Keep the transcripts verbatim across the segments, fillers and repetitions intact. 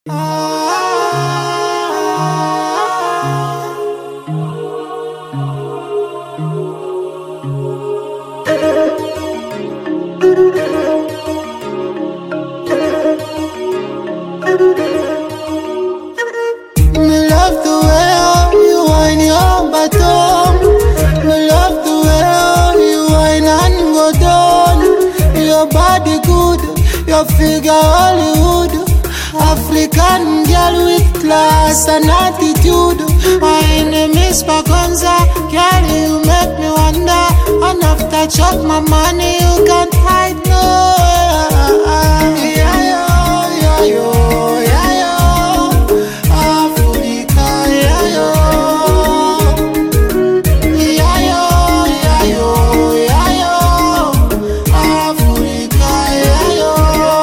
Figure Hollywood, African girl with class and attitude. My enemies Pagonza, girl you make me wonder. And after chop my money you can't hide no. Yeah yo, yeah yo, yeah yo, Africa, yeah yo, yeah yo, yeah yo, yeah yo, Africa, yeah yo.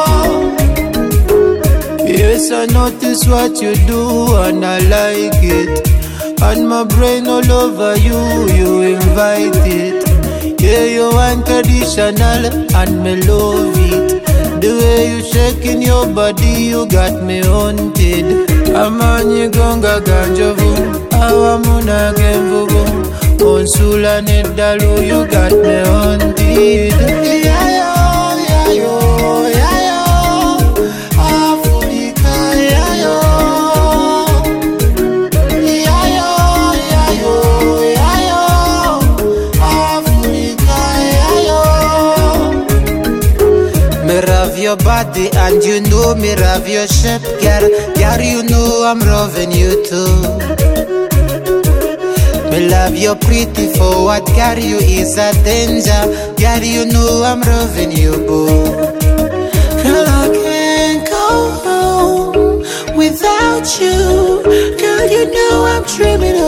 Yes, I notice what you do and I like it. And my brain all over you, you invite it. Yeah, you want traditional and me love it. The way you shaking your body, you got me haunted. Amanyi gonga ganjovu, awamuna genvuvu. Onsula nedalu, you got me haunted. Yeah, yo, yeah, yo, yeah, yo. Your body and you know me love your shape, girl. Girl, you know I'm loving you too. Me love you pretty for what, girl, you is a danger. Girl, you know I'm loving you, boo. Girl, I can't go home without you. Girl, you know I'm dreaming of